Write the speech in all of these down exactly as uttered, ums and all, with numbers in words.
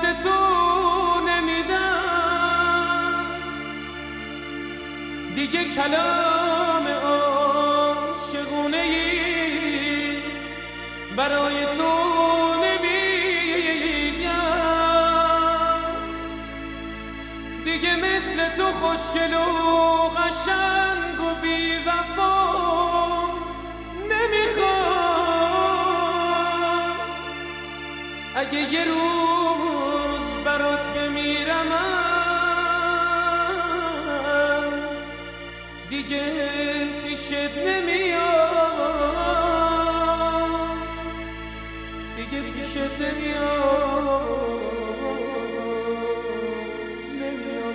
تو نمیدم دیگه کلام عاشقونه ای برای تو نمیگم دیگه مثل تو خوشگل و قشنگ و بی وفا نمیخوام اگه یه روز برات بمیرم دیگه پیشت نمیام دیگه پیشت نمیام نمیام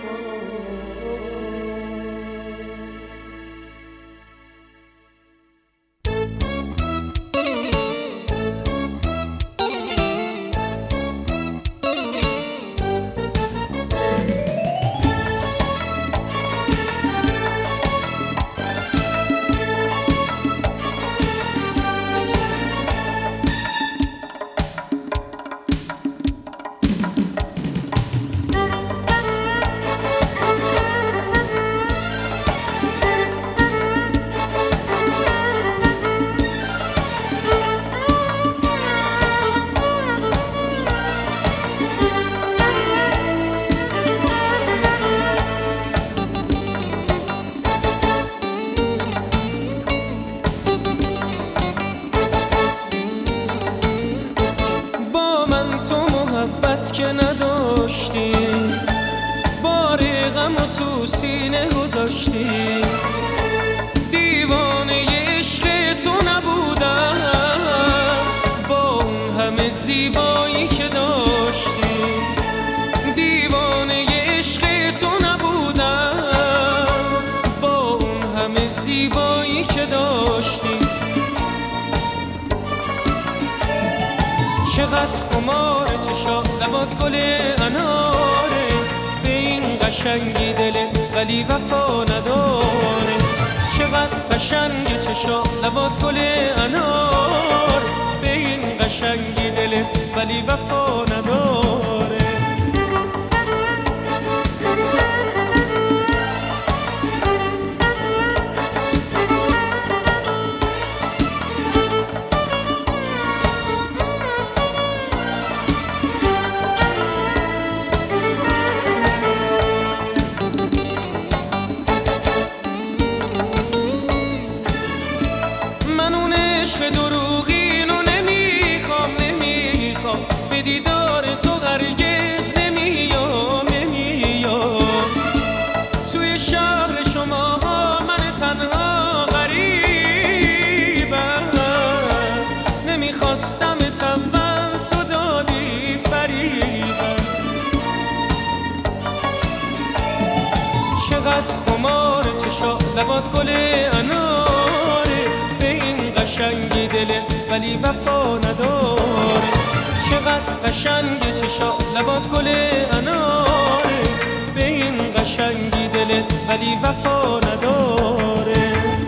که نداشتی بار غم تو سینه گذاشتی دیوانه عشق تو نبودم با اون همه زیبایی که داشتی دیوانه عشق تو نبودم با اون همه زیبایی که داشتی چقدر خمار چشا لبات گل اناره به این قشنگی دلت ولی وفا نداره چقدر قشنگ چشا لبات گل انار به این قشنگی دلت ولی وفا نداره عشق دروغینو نمیخوام نمیخوام به دیدار تو هرگز نمیام نمیام توی شهر شما من تنها غریبم نمیخواستم اول تو دادی فریبم چقدر خمار چشا لبات گل اناره به این قشنگی دلت ولی وفا نداره چقدر قشنگ چشا لبات گل اناره به این قشنگی دلت ولی وفا نداره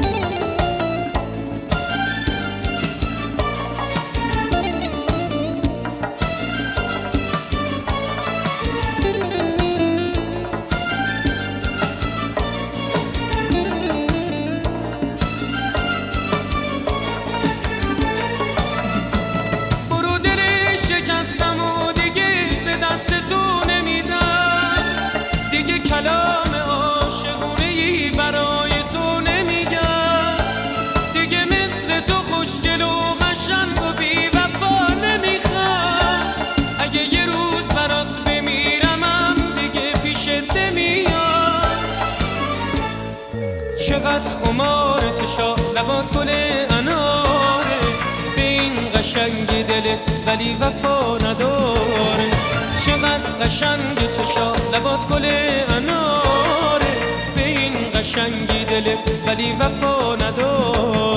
شکستم و دیگه به دست تو نمیدم دیگه کلام عاشقونه ای برای تو نمیگم دیگه مثل تو خوشگل و قشنگ و بی وفا نمیخوام اگه یه روز برات بمیرمم دیگه پیشت نمیام چقدر خمار چشا لبات گل اناره به این قشنگی دلت ولی وفا نداره چقدر قشنگ چشا لبات گل اناره به این قشنگی دلت ولی وفا نداره